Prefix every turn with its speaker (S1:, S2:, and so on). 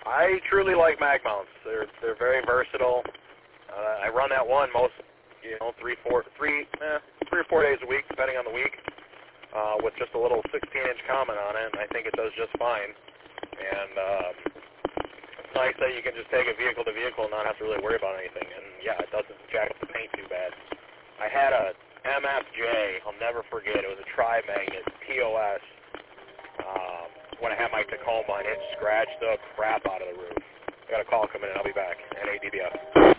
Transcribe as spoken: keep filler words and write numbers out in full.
S1: I truly like mag mounts. They're they're very versatile. Uh, I run that one most, you know, three, four, three, eh, three or four days a week, depending on the week, uh, with just a little sixteen inch comment on it, and I think it does just fine. And um, it's nice that you can just take it vehicle to vehicle and not have to really worry about anything. And yeah, it doesn't jack up the paint too bad. I had a M F J, I'll never forget. It was a tri-magnet P O S. Um, when I had my Tacoma, and it scratched the crap out of the roof. I got a call coming in. I'll be back. N A D B F.